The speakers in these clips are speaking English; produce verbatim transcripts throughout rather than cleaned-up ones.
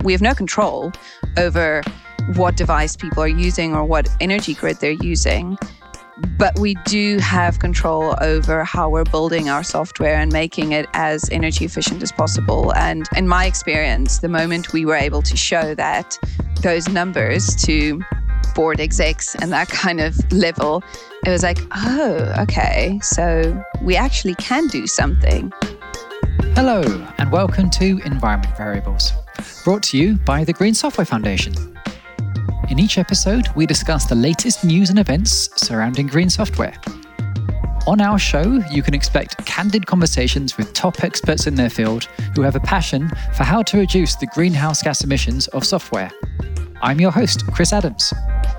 We have no control over what device people are using or what energy grid they're using. But we do have control over how we're building our software and making it as energy efficient as possible. And in my experience, the moment we were able to show that those numbers to board execs and that kind of level, it was like, oh, okay, so we actually can do something. Hello, and welcome to Environment Variables, brought to you by the Green Software Foundation. In each episode, we discuss the latest news and events surrounding green software. On our show, you can expect candid conversations with top experts in their field who have a passion for how to reduce the greenhouse gas emissions of software. I'm your host, Chris Adams.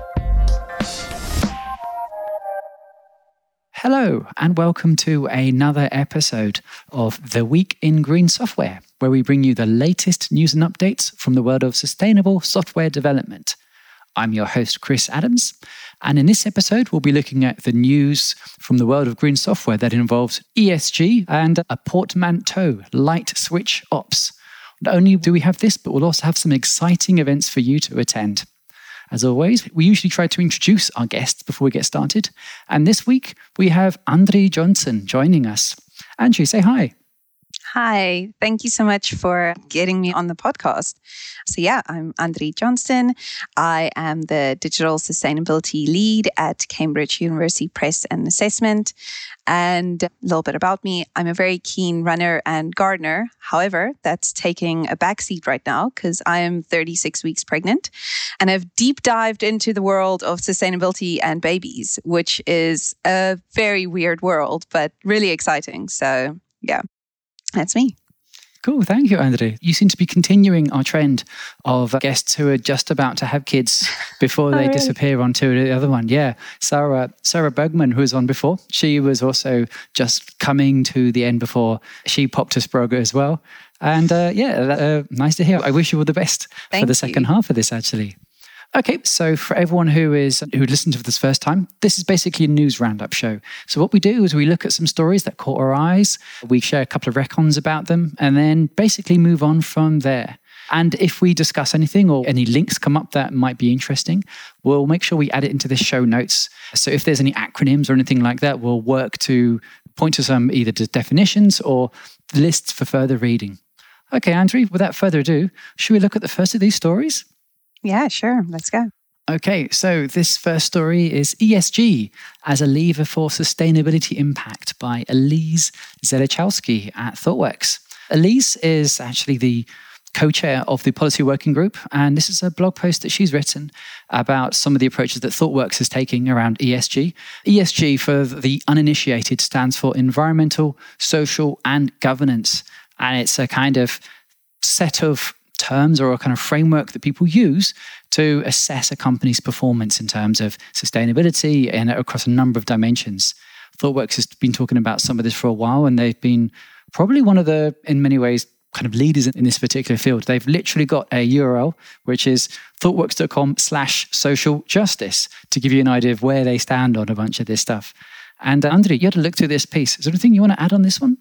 Hello, and welcome to another episode of The Week in Green Software, where we bring you the latest news and updates from the world of sustainable software development. I'm your host, Chris Adams, and in this episode, we'll be looking at the news from the world of green software that involves E S G and a portmanteau, light switch ops. Not only do we have this, but we'll also have some exciting events for you to attend. As always, we usually try to introduce our guests before we get started, and this week we have André Johnson joining us. Andrew, say hi. Hi, thank you so much for getting me on the podcast. So yeah, I'm André Johnson. I am the Digital Sustainability Lead at Cambridge University Press and Assessment. And a little bit about me, I'm a very keen runner and gardener. However, that's taking a backseat right now because I am thirty-six weeks pregnant and I've deep dived into the world of sustainability and babies, which is a very weird world, but really exciting. So yeah. That's me. Cool. Thank you, André. You seem to be continuing our trend of guests who are just about to have kids before they oh, really? disappear onto the other one. Yeah. Sarah Sarah Bergman, who was on before, she was also just coming to the end before she popped a Sprague as well. And uh, yeah, uh, nice to hear. I wish you all the best Thank for the second you. half of this, actually. Okay, so for everyone who is who listened to this first time, this is basically a news roundup show. So what we do is we look at some stories that caught our eyes, we share a couple of recons about them, and then basically move on from there. And if we discuss anything or any links come up that might be interesting, we'll make sure we add it into the show notes. So if there's any acronyms or anything like that, we'll work to point to some either to definitions or lists for further reading. Okay, Andrew, without further ado, should we look at the first of these stories? Yeah, sure. Let's go. Okay, so this first story is E S G as a lever for sustainability impact by Elise Zelichowski at ThoughtWorks. Elise is actually the co-chair of the policy working group, and this is a blog post that she's written about some of the approaches that ThoughtWorks is taking around E S G. E S G, for the uninitiated, stands for environmental, social, and governance, and it's a kind of set of terms or a kind of framework that people use to assess a company's performance in terms of sustainability and across a number of dimensions. ThoughtWorks has been talking about some of this for a while, and they've been probably one of the, in many ways, kind of leaders in this particular field. They've literally got a U R L, which is thoughtworks.com slash social justice, to give you an idea of where they stand on a bunch of this stuff. And uh, André, you had to look through this piece. Is there anything you want to add on this one?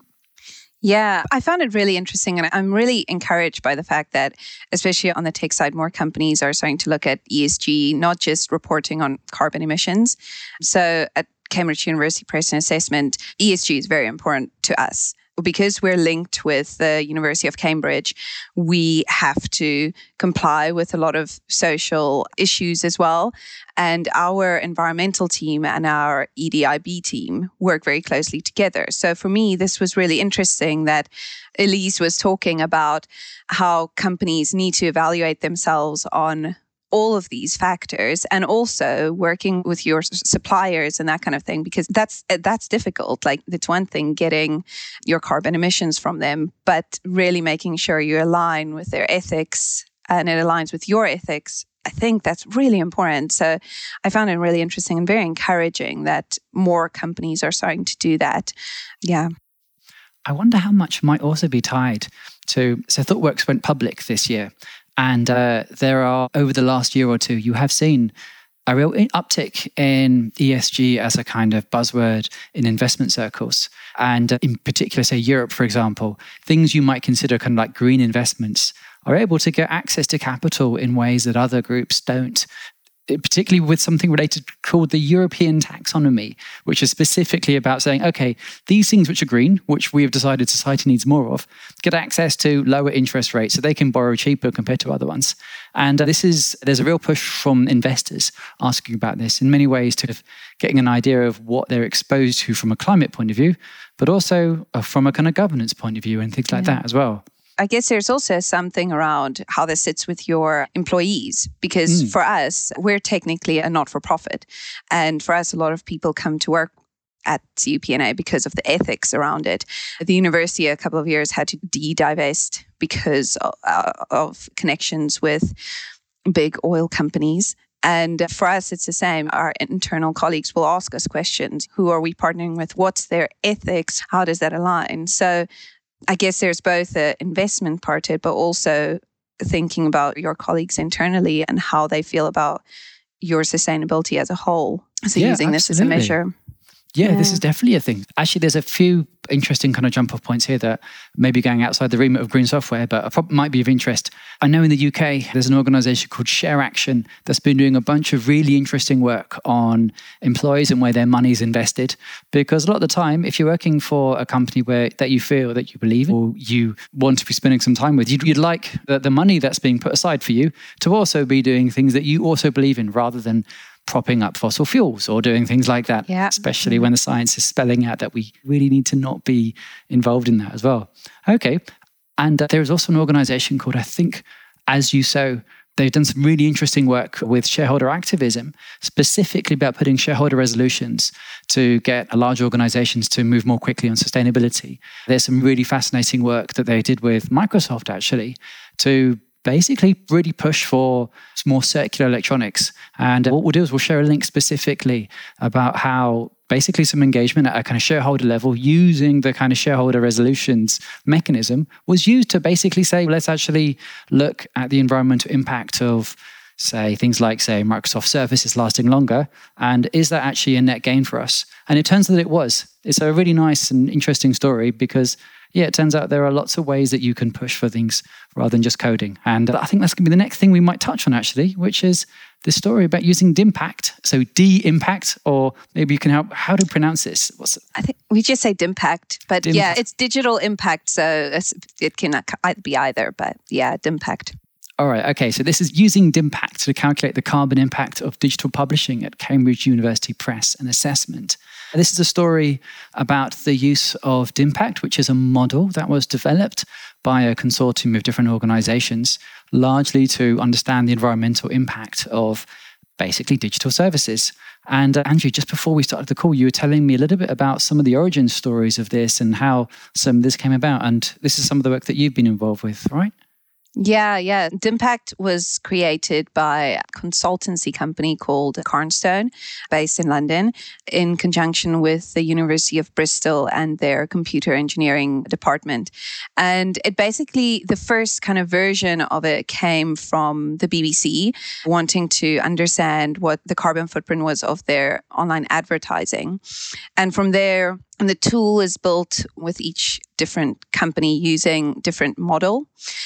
Yeah, I found it really interesting, and I'm really encouraged by the fact that, especially on the tech side, more companies are starting to look at E S G, not just reporting on carbon emissions. So at Cambridge University Press and Assessment, E S G is very important to us. Because we're linked with the University of Cambridge, we have to comply with a lot of social issues as well. And our environmental team and our E D I B team work very closely together. So for me, this was really interesting that Elise was talking about how companies need to evaluate themselves on all of these factors, and also working with your suppliers and that kind of thing, because that's that's difficult. Like, it's one thing getting your carbon emissions from them, but really making sure you align with their ethics and it aligns with your ethics. I think that's really important. So I found it really interesting and very encouraging that more companies are starting to do that. Yeah. I wonder how much might also be tied to, so ThoughtWorks went public this year. And uh, there are, over the last year or two, you have seen a real uptick in E S G as a kind of buzzword in investment circles. And in particular, say Europe, for example, things you might consider kind of like green investments are able to get access to capital in ways that other groups don't. Particularly with something related called the European taxonomy, which is specifically about saying, okay, these things which are green, which we have decided society needs more of, get access to lower interest rates so they can borrow cheaper compared to other ones. And uh, this is, there's a real push from investors asking about this in many ways to getting an idea of what they're exposed to from a climate point of view, but also uh, from a kind of governance point of view and things like yeah. that as well. I guess there's also something around how this sits with your employees, because mm. for us, we're technically a not-for-profit. And for us, a lot of people come to work at C U P N A because of the ethics around it. The university a couple of years had to de-divest because of, uh, of connections with big oil companies. And for us, it's the same. Our internal colleagues will ask us questions. Who are we partnering with? What's their ethics? How does that align? So I guess there's both an investment part to it, but also thinking about your colleagues internally and how they feel about your sustainability as a whole. So yeah, using absolutely. this as a measure. Yeah, yeah, this is definitely a thing. Actually, there's a few interesting kind of jump off points here that may be going outside the remit of green software, but might be of interest. I know in the U K, there's an organization called Share Action that's been doing a bunch of really interesting work on employees and where their money's invested. Because a lot of the time, if you're working for a company where that you feel that you believe in, or you want to be spending some time with, you'd, you'd like the, the money that's being put aside for you to also be doing things that you also believe in, rather than propping up fossil fuels or doing things like that, yeah. especially when the science is spelling out that we really need to not be involved in that as well. Okay. And uh, there is also an organization called, I think, As You Sow. They've done some really interesting work with shareholder activism, specifically about putting shareholder resolutions to get large organizations to move more quickly on sustainability. There's some really fascinating work that they did with Microsoft, actually, to basically really push for more circular electronics. And what we'll do is we'll share a link specifically about how basically some engagement at a kind of shareholder level using the kind of shareholder resolutions mechanism was used to basically say, let's actually look at the environmental impact of, say, things like, say, Microsoft Surface lasting longer. And is that actually a net gain for us? And it turns out that it was. It's a really nice and interesting story because yeah, it turns out there are lots of ways that you can push for things rather than just coding. And I think that's going to be the next thing we might touch on, actually, which is this story about using Dimpact. So D-Impact, or maybe you can help, how to pronounce this? What's it? I think we just say Dimpact, but Dimpact. Yeah, it's digital impact. So it's, it can be either, but yeah, Dimpact. All right, okay, so this is using Dimpact to calculate the carbon impact of digital publishing at Cambridge University Press and Assessment. This is a story about the use of Dimpact, which is a model that was developed by a consortium of different organizations, largely to understand the environmental impact of basically digital services. And uh, Andrew, just before we started the call, you were telling me a little bit about some of the origin stories of this and how some of this came about. And this is some of the work that you've been involved with, right? Yeah, yeah. Dimpact was created by a consultancy company called Cornerstone, based in London, in conjunction with the University of Bristol and their computer engineering department. And it basically, the first kind of version of it came from the B B C, wanting to understand what the carbon footprint was of their online advertising. And from there, and the tool is built with each different company using different model.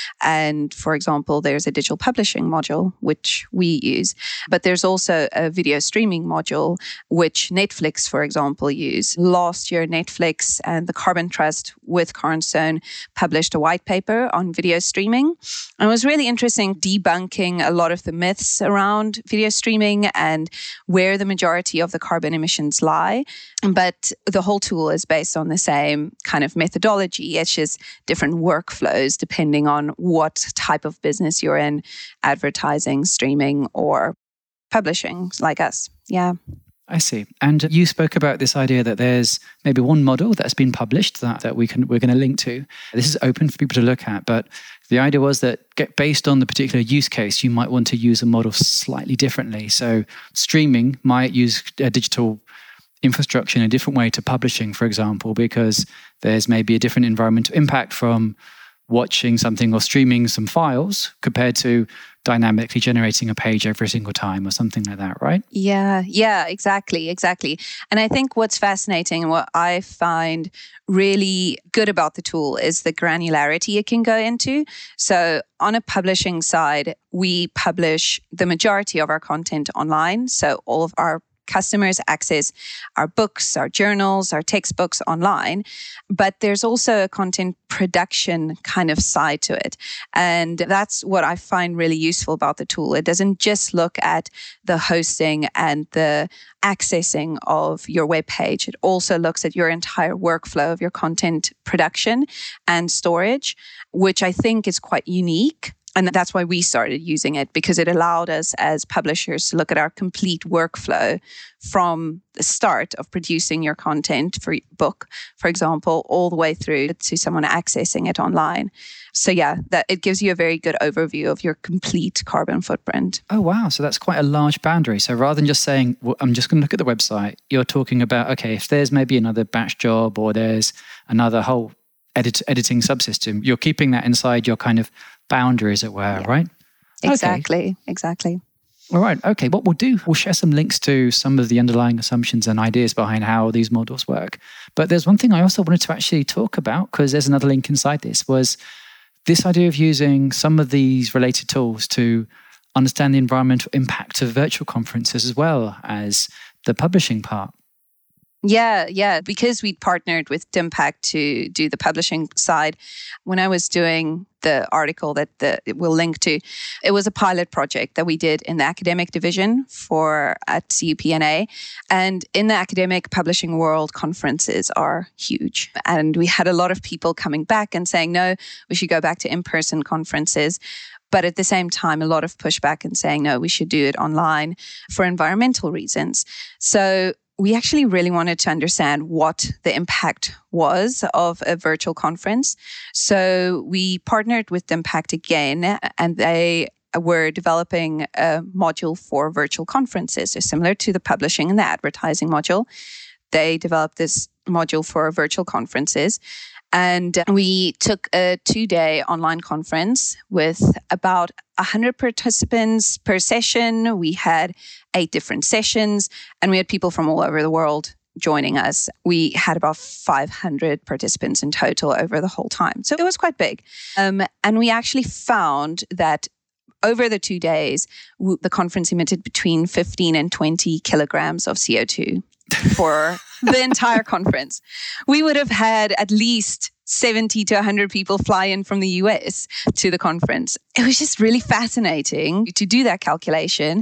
And for example, there's a digital publishing module, which we use, but there's also a video streaming module, which Netflix, for example, use. Last year, Netflix and the Carbon Trust with Cornerstone published a white paper on video streaming. And it was really interesting, debunking a lot of the myths around video streaming and where the majority of the carbon emissions lie. But the whole tool is based on the same kind of methodology. It's just different workflows depending on what type of business you're in, advertising, streaming, or publishing, like us. Yeah. I see. And you spoke about this idea that there's maybe one model that's been published that, that we can, we're going to link to. This is open for people to look at, but the idea was that based on the particular use case, you might want to use a model slightly differently. So streaming might use a digital infrastructure in a different way to publishing, for example, because there's maybe a different environmental impact from watching something or streaming some files compared to dynamically generating a page every single time or something like that, right? Yeah, yeah, exactly, exactly. And I think what's fascinating and what I find really good about the tool is the granularity it can go into. So on a publishing side, we publish the majority of our content online. So all of our customers access our books, our journals, our textbooks online. But there's also a content production kind of side to it. And that's what I find really useful about the tool. It doesn't just look at the hosting and the accessing of your web page. It also looks at your entire workflow of your content production and storage, which I think is quite unique. And that's why we started using it, because it allowed us as publishers to look at our complete workflow from the start of producing your content for your book, for example, all the way through to someone accessing it online. So yeah, that it gives you a very good overview of your complete carbon footprint. Oh, wow. So that's quite a large boundary. So rather than just saying, well, I'm just going to look at the website, you're talking about, okay, if there's maybe another batch job or there's another whole edit- editing subsystem, you're keeping that inside your kind of boundary, as it were, yeah. right? Exactly, okay. exactly. All right, okay. What we'll do, we'll share some links to some of the underlying assumptions and ideas behind how these models work. But there's one thing I also wanted to actually talk about, because there's another link inside this, was this idea of using some of these related tools to understand the environmental impact of virtual conferences as well as the publishing part. Yeah, yeah. Because we partnered with D'impact to do the publishing side, when I was doing the article that the, it will link to, it was a pilot project that we did in the academic division for at C U P N A. And in the academic publishing world, conferences are huge. And we had a lot of people coming back and saying, no, we should go back to in-person conferences. But at the same time, a lot of pushback and saying, no, we should do it online for environmental reasons. So we actually really wanted to understand what the impact was of a virtual conference. So we partnered with D'impact again, and they were developing a module for virtual conferences. So similar to the publishing and the advertising module, they developed this module for virtual conferences. And we took a two-day online conference with about one hundred participants per session. We had eight different sessions, and we had people from all over the world joining us. We had about five hundred participants in total over the whole time. So it was quite big. Um, and we actually found that over the two days, w- the conference emitted between fifteen and twenty kilograms of C O two. For the entire conference. We would have had at least seventy to one hundred people fly in from the U S to the conference. It was just really fascinating to do that calculation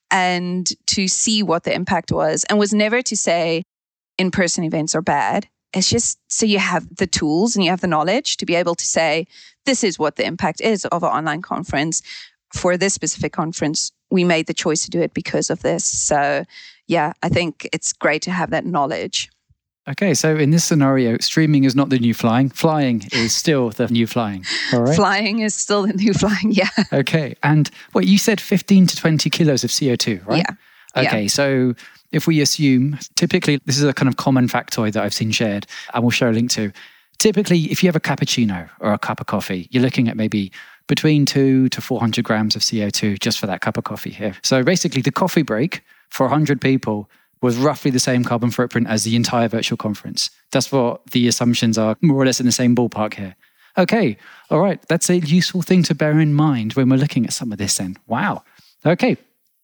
and to see what the impact was, and was never to say in-person events are bad. It's just so you have the tools and you have the knowledge to be able to say, this is what the impact is of an online conference. For this specific conference, we made the choice to do it because of this. So yeah, I think it's great to have that knowledge. Okay, so in this scenario, streaming is not the new flying. Flying is still the new flying. All right. Flying is still the new flying, yeah. Okay, and what you said fifteen to twenty kilos of C O two, right? Yeah. Okay, yeah. So if we assume, typically, this is a kind of common factoid that I've seen shared, and we'll share a link to. Typically, if you have a cappuccino or a cup of coffee, you're looking at maybe between two to four hundred grams of C O two just for that cup of coffee here. So basically, the coffee break for one hundred people was roughly the same carbon footprint as the entire virtual conference. That's what the assumptions are, more or less in the same ballpark here. Okay, all right. That's a useful thing to bear in mind when we're looking at some of this then. Wow. Okay.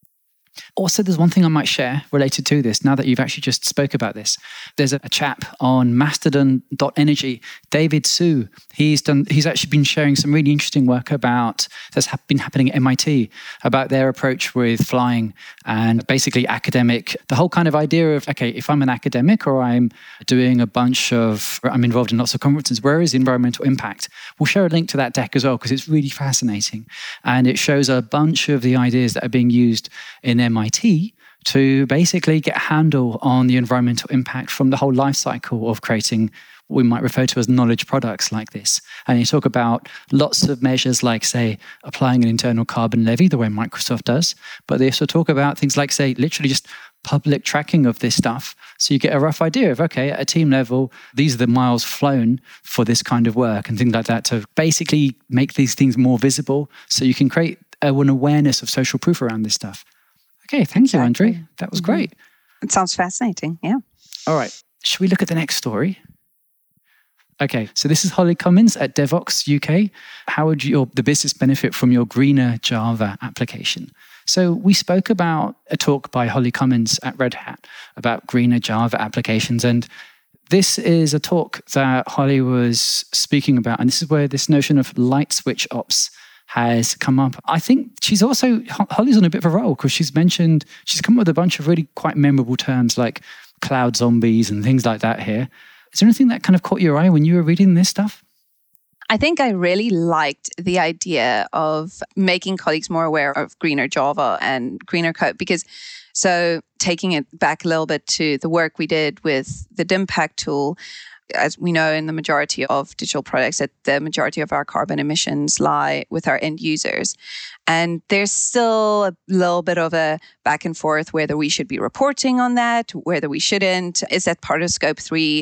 Also, there's one thing I might share related to this, now that you've actually just spoke about this. There's a, a chap on mastodon dot energy, David Su. He's done. He's actually been sharing some really interesting work about that's ha- been happening at M I T about their approach with flying and basically academic, the whole kind of idea of, okay, if I'm an academic or I'm doing a bunch of, I'm involved in lots of conferences, where is the environmental impact? We'll share a link to that deck as well, because it's really fascinating. And it shows a bunch of the ideas that are being used in M I T to basically get a handle on the environmental impact from the whole life cycle of creating what we might refer to as knowledge products like this. And you talk about lots of measures like, say, applying an internal carbon levy, the way Microsoft does. But they also talk about things like, say, literally just public tracking of this stuff. So you get a rough idea of, okay, at a team level, these are the miles flown for this kind of work and things like that, to basically make these things more visible so you can create an awareness of social proof around this stuff. Okay, thank exactly. you, Andre. That was mm-hmm. great. It sounds fascinating, yeah. All right, should we look at the next story? Okay, so this is Holly Cummins at Devoxx U K. How would your, the business benefit from your greener Java application? So we spoke about a talk by Holly Cummins at Red Hat about greener Java applications. And this is a talk that Holly was speaking about. And this is where this notion of light switch ops has come up. I think she's also, Holly's on a bit of a roll because she's mentioned, she's come up with a bunch of really quite memorable terms like cloud zombies and things like that here. Is there anything that kind of caught your eye when you were reading this stuff? I think I really liked the idea of making colleagues more aware of greener Java and greener code because, so taking it back a little bit to the work we did with the Dimpact tool, as we know in the majority of digital products that the majority of our carbon emissions lie with our end users. And there's still a little bit of a back and forth whether we should be reporting on that, whether we shouldn't. Is that part of scope three?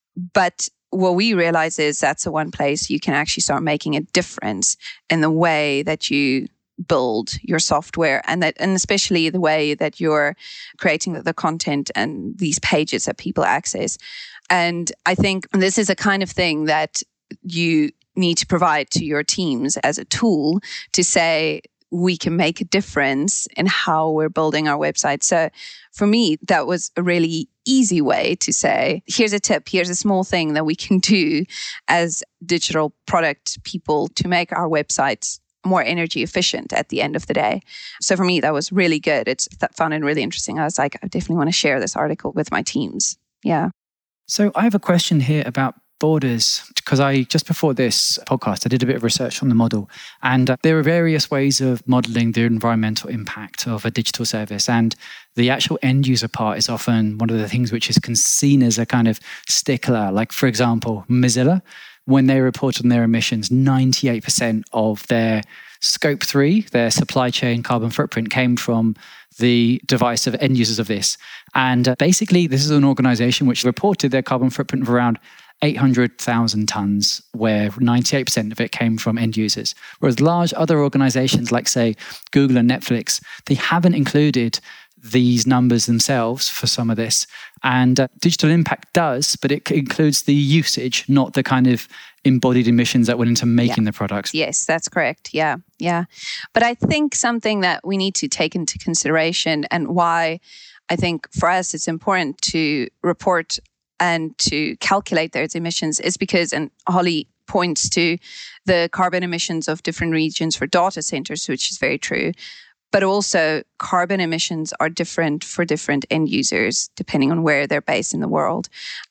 But what we realize is that's the one place you can actually start making a difference in the way that you build your software and that, and especially the way that you're creating the content and these pages that people access. And I think this is a kind of thing that you need to provide to your teams as a tool to say, we can make a difference in how we're building our website. So for me, that was a really easy way to say, here's a tip, here's a small thing that we can do as digital product people to make our websites more energy efficient at the end of the day. So for me, that was really good. It's that found it really interesting. I was like, I definitely want to share this article with my teams. Yeah. So I have a question here about borders, because I just before this podcast, I did a bit of research on the model, and uh, there are various ways of modeling the environmental impact of a digital service, and the actual end user part is often one of the things which is seen as a kind of stickler. Like, for example, Mozilla, when they report on their emissions, ninety-eight percent of their scope three, their supply chain carbon footprint, came from the device of end users of this. And uh, basically, this is an organization which reported their carbon footprint of around eight hundred thousand tons, where ninety-eight percent of it came from end users. Whereas large other organizations like, say, Google and Netflix, they haven't included these numbers themselves for some of this. And uh, Digital Impact does, but it includes the usage, not the kind of embodied emissions that went into making yeah. the products. Yes, that's correct. Yeah, yeah. But I think something that we need to take into consideration, and why I think for us it's important to report and to calculate those emissions, is because, and Holly points to the carbon emissions of different regions for data centers, which is very true. But also carbon emissions are different for different end users, depending on where they're based in the world.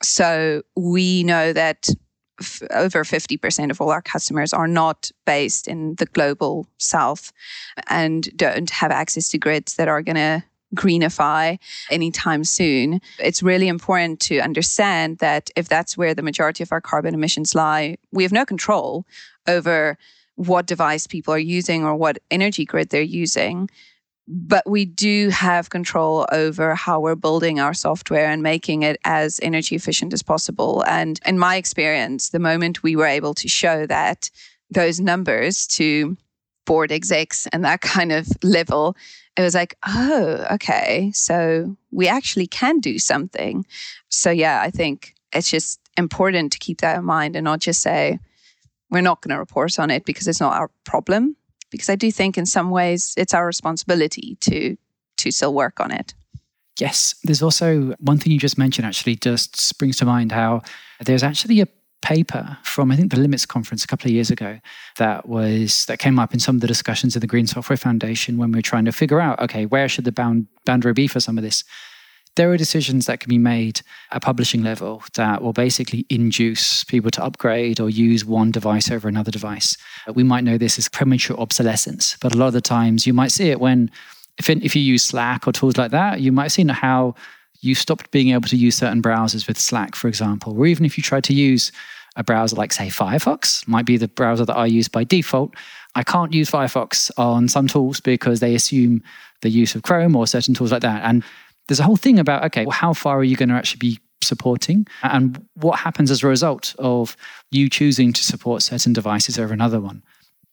So we know that f- over fifty percent of all our customers are not based in the global south and don't have access to grids that are going to greenify anytime soon. It's really important to understand that if that's where the majority of our carbon emissions lie, we have no control over what device people are using or what energy grid they're using. But we do have control over how we're building our software and making it as energy efficient as possible. And in my experience, the moment we were able to show that those numbers to board execs and that kind of level, it was like, oh, okay, so we actually can do something. So yeah, I think it's just important to keep that in mind and not just say, we're not going to report on it because it's not our problem. Because I do think in some ways it's our responsibility to to still work on it. Yes. There's also one thing you just mentioned actually just springs to mind, how there's actually a paper from, I think, the Limits Conference a couple of years ago that was that came up in some of the discussions of the Green Software Foundation when we were trying to figure out, okay, where should the bound, boundary be for some of this? There are decisions that can be made at publishing level that will basically induce people to upgrade or use one device over another device. We might know this as premature obsolescence, but a lot of the times you might see it when, if, if you use Slack or tools like that, you might see how you stopped being able to use certain browsers with Slack, for example, or even if you try to use a browser like, say, Firefox, might be the browser that I use by default. I can't use Firefox on some tools because they assume the use of Chrome or certain tools like that. And there's a whole thing about, okay, well, how far are you going to actually be supporting? And what happens as a result of you choosing to support certain devices over another one?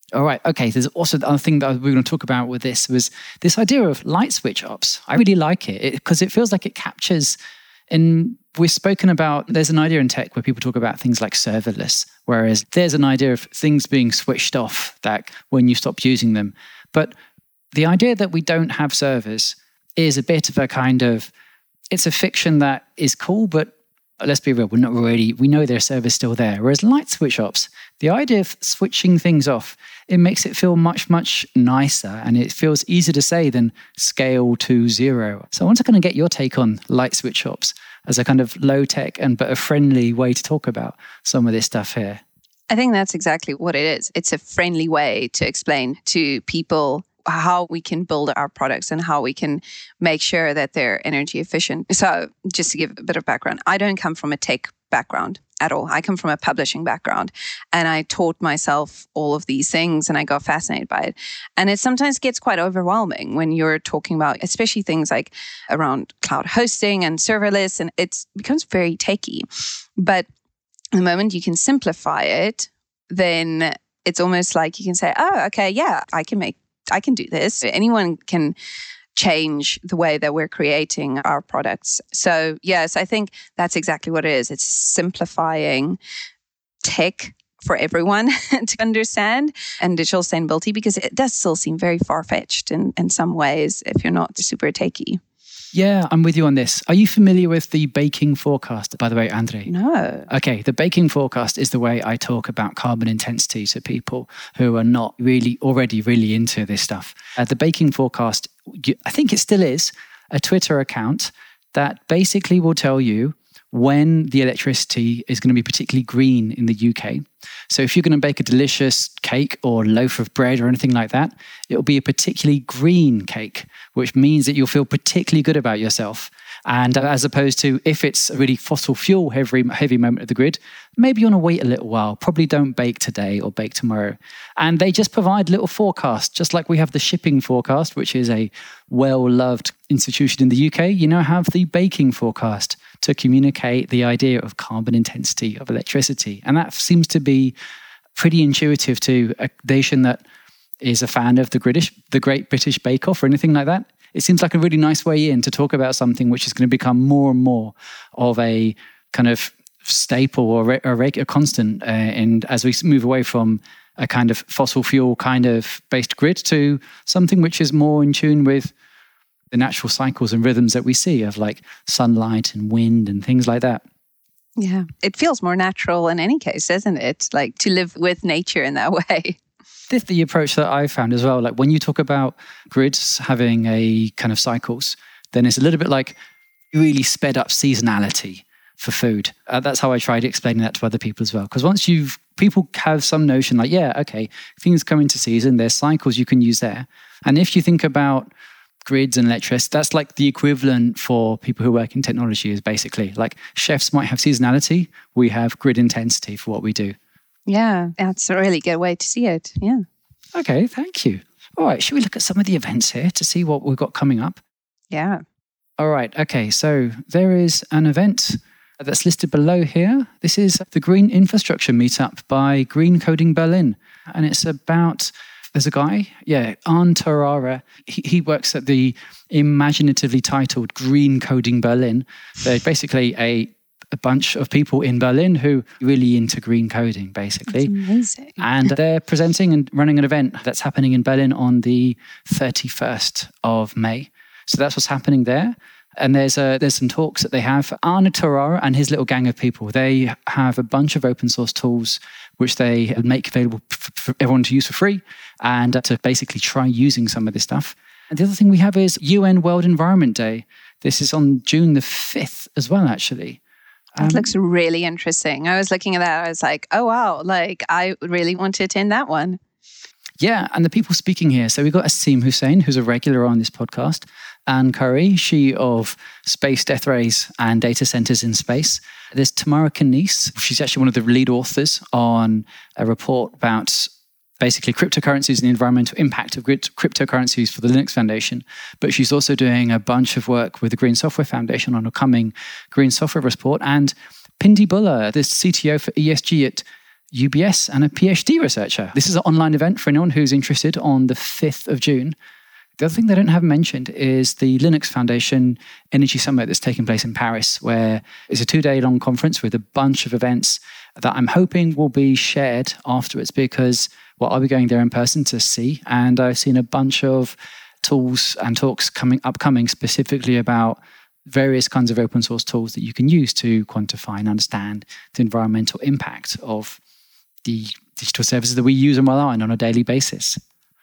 All right. Okay. There's also the other thing that we were going to talk about with this was this idea of light switch ops. I really like it because it, it feels like it captures, and we've spoken about, there's an idea in tech where people talk about things like serverless, whereas there's an idea of things being switched off that when you stop using them. But the idea that we don't have servers is a bit of a kind of, it's a fiction that is cool, but let's be real, we're not really, we know their server's still there. Whereas light switch ops, the idea of switching things off, it makes it feel much, much nicer, and it feels easier to say than scale to zero. So I want to kind of get your take on light switch ops as a kind of low tech and but a friendly way to talk about some of this stuff here. I think that's exactly what it is. It's a friendly way to explain to people how we can build our products and how we can make sure that they're energy efficient. So just to give a bit of background, I don't come from a tech background at all. I come from a publishing background, and I taught myself all of these things and I got fascinated by it. And it sometimes gets quite overwhelming when you're talking about, especially things like around cloud hosting and serverless, and it becomes very techy. But the moment you can simplify it, then it's almost like you can say, oh, okay, yeah, I can make I can do this. Anyone can change the way that we're creating our products. So yes, I think that's exactly what it is. It's simplifying tech for everyone to understand and digital sustainability, because it does still seem very far-fetched in, in some ways if you're not super techie. Yeah, I'm with you on this. Are you familiar with the baking forecast, by the way, Andre? No. Okay, the baking forecast is the way I talk about carbon intensity to people who are not really already really into this stuff. Uh, the baking forecast, I think it still is, a Twitter account that basically will tell you when the electricity is going to be particularly green in the U K. So if you're going to bake a delicious cake or loaf of bread or anything like that, it'll be a particularly green cake, which means that you'll feel particularly good about yourself. And as opposed to if it's a really fossil fuel heavy, heavy moment of the grid, maybe you want to wait a little while. Probably don't bake today or bake tomorrow. And they just provide little forecasts, just like we have the shipping forecast, which is a well-loved institution in the U K. You now have the baking forecast to communicate the idea of carbon intensity of electricity. And that seems to be pretty intuitive to a nation that is a fan of the British, the Great British Bake Off or anything like that. It seems like a really nice way in to talk about something which is going to become more and more of a kind of staple or a, a, a constant. Uh, and as we move away from a kind of fossil fuel kind of based grid to something which is more in tune with the natural cycles and rhythms that we see of like sunlight and wind and things like that. Yeah, it feels more natural in any case, doesn't it? Like to live with nature in that way. This is the approach that I found as well. Like when you talk about grids having a kind of cycles, then it's a little bit like really sped up seasonality for food. Uh, that's how I tried explaining that to other people as well. Because once you've, people have some notion like, yeah, okay, things come into season, there's cycles you can use there. And if you think about grids and electricity, that's like the equivalent for people who work in technology is basically like chefs might have seasonality, we have grid intensity for what we do. Yeah, that's a really good way to see it. Yeah. Okay, thank you. All right, should we look at some of the events here to see what we've got coming up? Yeah. All right, okay, so there is an event that's listed below here. This is the Green Infrastructure Meetup by Green Coding Berlin. And it's about, there's a guy, yeah, Arne Tarara. He, he works at the imaginatively titled Green Coding Berlin. They're basically a a bunch of people in Berlin who are really into green coding, basically. That's amazing. And they're presenting and running an event that's happening in Berlin on the thirty-first of May. So that's what's happening there. And there's a, there's some talks that they have. Arne Tarara and his little gang of people, they have a bunch of open source tools which they make available for everyone to use for free and to basically try using some of this stuff. And the other thing we have is U N World Environment Day. This is on June the fifth as well, actually. That um, looks really interesting. I was looking at that. I was like, oh, wow. Like, I really want to attend that one. Yeah. And the people speaking here. So we've got Asim Hussain, who's a regular on this podcast. Anne Curry, she of Space Death Rays and Data Centers in Space. There's Tamara Kanice. She's actually one of the lead authors on a report about basically cryptocurrencies and the environmental impact of cryptocurrencies for the Linux Foundation. But she's also doing a bunch of work with the Green Software Foundation on a coming Green Software report. And Pindi Buller, the C T O for E S G at U B S and a PhD researcher. This is an online event for anyone who's interested on the fifth of June. The other thing they don't have mentioned is the Linux Foundation Energy Summit that's taking place in Paris, where it's a two-day long conference with a bunch of events that I'm hoping will be shared afterwards because, well, I'll be going there in person to see, and I've seen a bunch of tools and talks coming upcoming specifically about various kinds of open source tools that you can use to quantify and understand the environmental impact of the digital services that we use and rely on on a daily basis.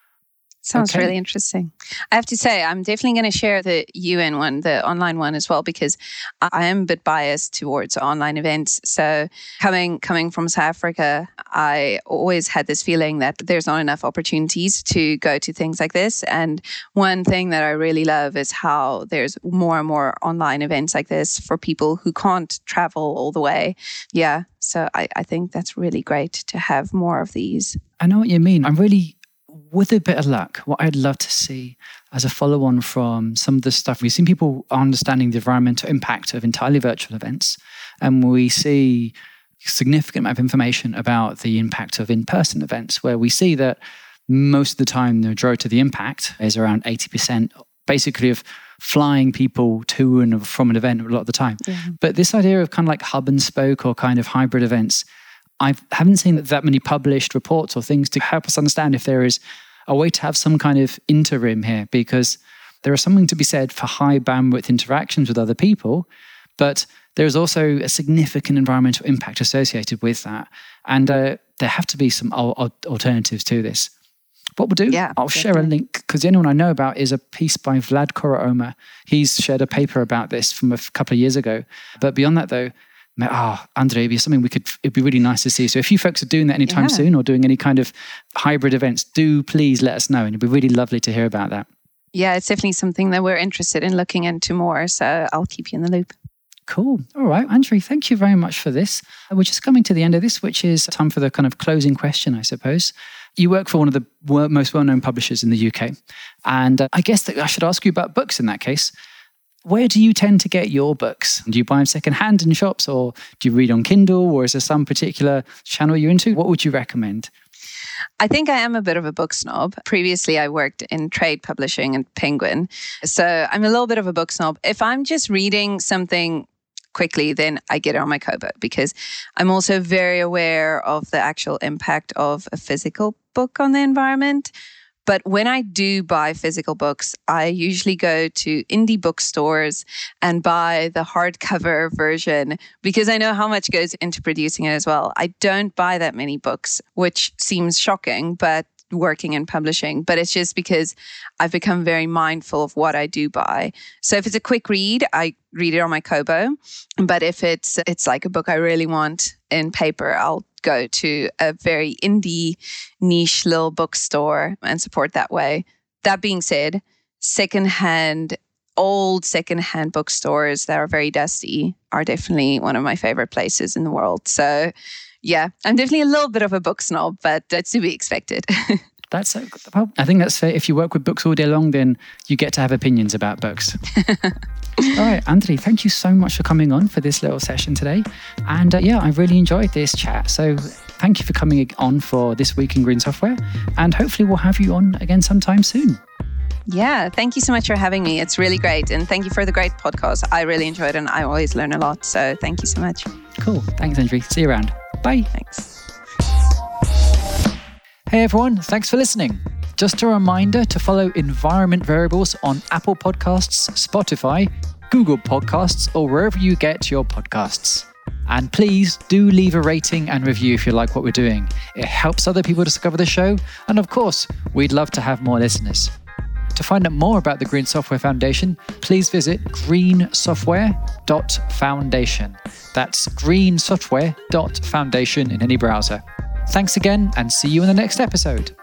Sounds okay. really interesting. I have to say, I'm definitely going to share the U N one, the online one as well, because I am a bit biased towards online events. So coming coming from South Africa, I always had this feeling that there's not enough opportunities to go to things like this. And one thing that I really love is how there's more and more online events like this for people who can't travel all the way. Yeah, so I, I think that's really great to have more of these. I know what you mean. I'm really... With a bit of luck, what I'd love to see as a follow-on from some of the stuff, we've seen people understanding the environmental impact of entirely virtual events, and we see a significant amount of information about the impact of in-person events, where we see that most of the time, the majority of the impact is around eighty percent, basically of flying people to and from an event a lot of the time. Yeah. But this idea of kind of like hub and spoke or kind of hybrid events, I haven't seen that many published reports or things to help us understand if there is a way to have some kind of interim here, because there is something to be said for high bandwidth interactions with other people, but there's also a significant environmental impact associated with that. And uh, there have to be some al- alternatives to this. What we'll do, yeah, I'll definitely. share a link, because the only one I know about is a piece by Vlad Korooma. He's shared a paper about this from a couple of years ago. But beyond that, though, oh, Andre, it'd be something we could, it'd be really nice to see. So if you folks are doing that anytime yeah. soon or doing any kind of hybrid events, do please let us know. And it'd be really lovely to hear about that. Yeah, it's definitely something that we're interested in looking into more. So I'll keep you in the loop. Cool. All right, Andre, thank you very much for this. We're just coming to the end of this, which is time for the kind of closing question, I suppose. You work for one of the most well-known publishers in the U K. And uh, I guess that I should ask you about books in that case. Where do you tend to get your books? Do you buy them secondhand in shops, or do you read on Kindle, or is there some particular channel you're into? What would you recommend? I think I am a bit of a book snob. Previously, I worked in trade publishing and Penguin. So I'm a little bit of a book snob. If I'm just reading something quickly, then I get it on my Kobo, because I'm also very aware of the actual impact of a physical book on the environment. But when I do buy physical books, I usually go to indie bookstores and buy the hardcover version, because I know how much goes into producing it as well. I don't buy that many books, which seems shocking, but working in publishing, but it's just because I've become very mindful of what I do buy. So if it's a quick read, I read it on my Kobo. But if it's it's like a book I really want in paper, I'll go to a very indie niche little bookstore and support that way. That being said, secondhand, old secondhand bookstores that are very dusty are definitely one of my favorite places in the world. So yeah, I'm definitely a little bit of a book snob, but that's to be expected. That's a, well, I think that's fair. If you work with books all day long, then you get to have opinions about books. All right, Anthony, thank you so much for coming on for this little session today. And uh, yeah, I really enjoyed this chat. So thank you for coming on for This Week in Green Software. And hopefully we'll have you on again sometime soon. Yeah, thank you so much for having me. It's really great. And thank you for the great podcast. I really enjoyed it and I always learn a lot. So thank you so much. Cool. Thanks, Andre. See you around. Bye. Thanks. Hey everyone, thanks for listening. Just a reminder to follow Environment Variables on Apple Podcasts, Spotify, Google Podcasts, or wherever you get your podcasts. And please do leave a rating and review if you like what we're doing. It helps other people discover the show. And of course, we'd love to have more listeners. To find out more about the Green Software Foundation, please visit green software dot foundation. That's green software dot foundation in any browser. Thanks again, and see you in the next episode.